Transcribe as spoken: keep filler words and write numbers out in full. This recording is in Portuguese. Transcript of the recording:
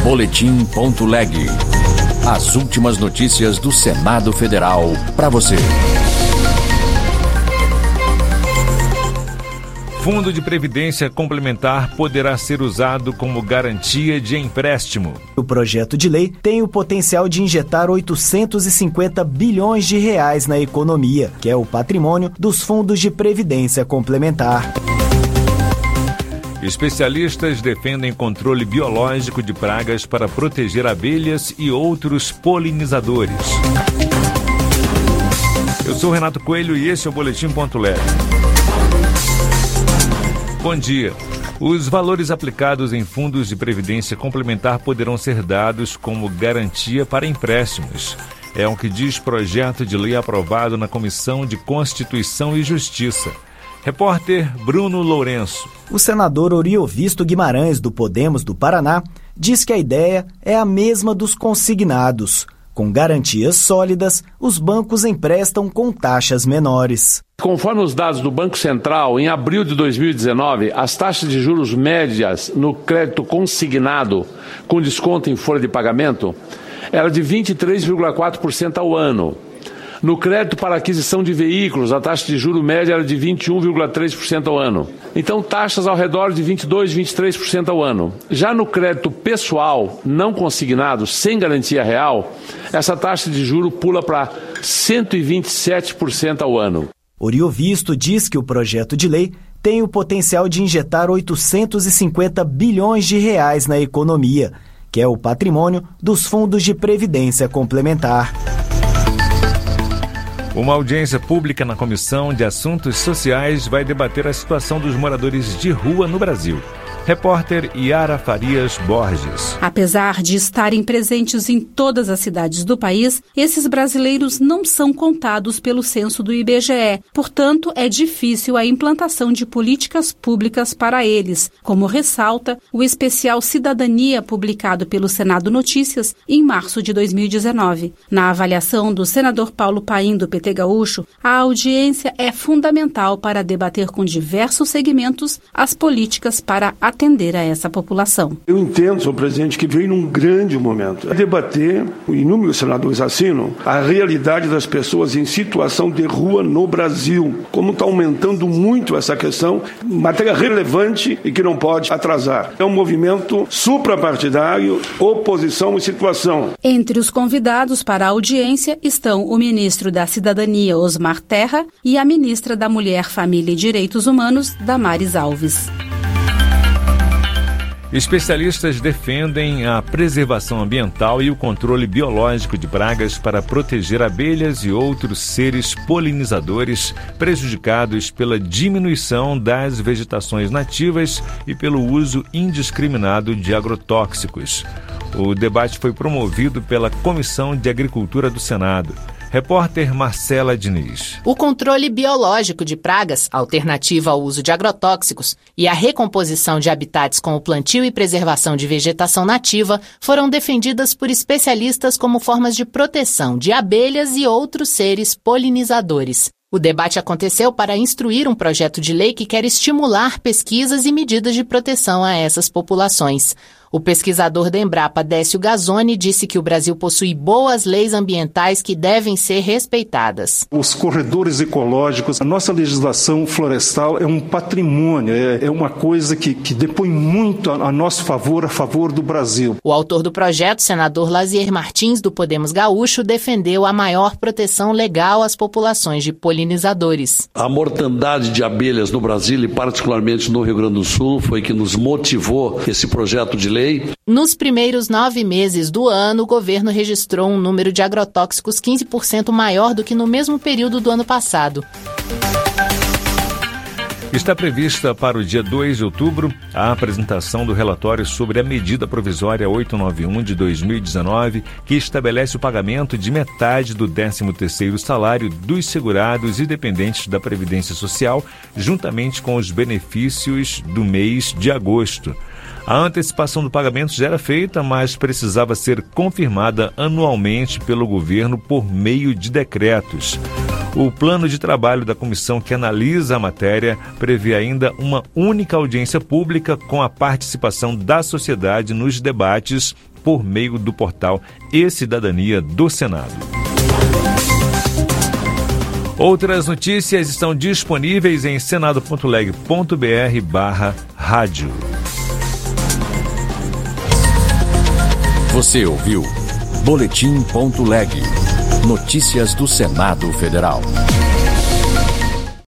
Boletim ponto leg. As últimas notícias do Senado Federal para você. Fundo de Previdência Complementar poderá ser usado como garantia de empréstimo. O projeto de lei tem o potencial de injetar oitocentos e cinquenta bilhões de reais na economia, que é o patrimônio dos fundos de previdência complementar. Especialistas defendem controle biológico de pragas para proteger abelhas e outros polinizadores. Eu sou Renato Coelho e esse é o Boletim ponto leg. Bom dia. Os valores aplicados em fundos de previdência complementar poderão ser dados como garantia para empréstimos. É o que diz projeto de lei aprovado na Comissão de Constituição e Justiça. Repórter Bruno Lourenço. O senador Oriovisto Guimarães, do Podemos do Paraná, diz que a ideia é a mesma dos consignados. Com garantias sólidas, os bancos emprestam com taxas menores. Conforme os dados do Banco Central, em abril de dois mil e dezenove, as taxas de juros médias no crédito consignado, com desconto em folha de pagamento, era de vinte e três vírgula quatro por cento ao ano. No crédito para aquisição de veículos, a taxa de juro média era de vinte e um vírgula três por cento ao ano. Então, taxas ao redor de vinte e dois, vinte e três por cento ao ano. Já no crédito pessoal, não consignado, sem garantia real, essa taxa de juro pula para cento e vinte e sete por cento ao ano. Oriovisto diz que o projeto de lei tem o potencial de injetar oitocentos e cinquenta bilhões de reais na economia, que é o patrimônio dos fundos de previdência complementar. Uma audiência pública na Comissão de Assuntos Sociais vai debater a situação dos moradores de rua no Brasil. Repórter Yara Farias Borges. Apesar de estarem presentes em todas as cidades do país, esses brasileiros não são contados pelo censo do I B G E. Portanto, é difícil a implantação de políticas públicas para eles, como ressalta o especial Cidadania publicado pelo Senado Notícias em março de dois mil e dezenove. Na avaliação do senador Paulo Paim, do P T Gaúcho, a audiência é fundamental para debater com diversos segmentos as políticas para a atender a essa população. Eu entendo, senhor presidente, que veio num grande momento. É debater, inúmeros senadores assinam, a realidade das pessoas em situação de rua no Brasil. Como está aumentando muito essa questão, matéria relevante e que não pode atrasar. É um movimento suprapartidário, oposição e situação. Entre os convidados para a audiência estão o ministro da Cidadania, Osmar Terra, e a ministra da Mulher, Família e Direitos Humanos, Damares Alves. Especialistas defendem a preservação ambiental e o controle biológico de pragas para proteger abelhas e outros seres polinizadores prejudicados pela diminuição das vegetações nativas e pelo uso indiscriminado de agrotóxicos. O debate foi promovido pela Comissão de Agricultura do Senado. Repórter Marcela Diniz. O controle biológico de pragas, alternativa ao uso de agrotóxicos, e a recomposição de habitats com o plantio e preservação de vegetação nativa foram defendidas por especialistas como formas de proteção de abelhas e outros seres polinizadores. O debate aconteceu para instruir um projeto de lei que quer estimular pesquisas e medidas de proteção a essas populações. O pesquisador da Embrapa, Décio Gazzoni, disse que o Brasil possui boas leis ambientais que devem ser respeitadas. Os corredores ecológicos, a nossa legislação florestal é um patrimônio, é, é uma coisa que, que depõe muito a, a nosso favor, a favor do Brasil. O autor do projeto, senador Lazier Martins, do Podemos Gaúcho, defendeu a maior proteção legal às populações de polinizadores. A mortandade de abelhas no Brasil, e particularmente no Rio Grande do Sul, foi que nos motivou esse projeto de lei. Nos primeiros nove meses do ano, o governo registrou um número de agrotóxicos quinze por cento maior do que no mesmo período do ano passado. Está prevista para o dia dois de outubro a apresentação do relatório sobre a medida provisória oitocentos e noventa e um de dois mil e dezenove, que estabelece o pagamento de metade do décimo terceiro salário dos segurados e dependentes da Previdência Social, juntamente com os benefícios do mês de agosto. A antecipação do pagamento já era feita, mas precisava ser confirmada anualmente pelo governo por meio de decretos. O plano de trabalho da comissão que analisa a matéria prevê ainda uma única audiência pública com a participação da sociedade nos debates por meio do portal E-Cidadania do Senado. Outras notícias estão disponíveis em senado ponto leg ponto br barra rádio. Você ouviu Boletim.leg. Notícias do Senado Federal.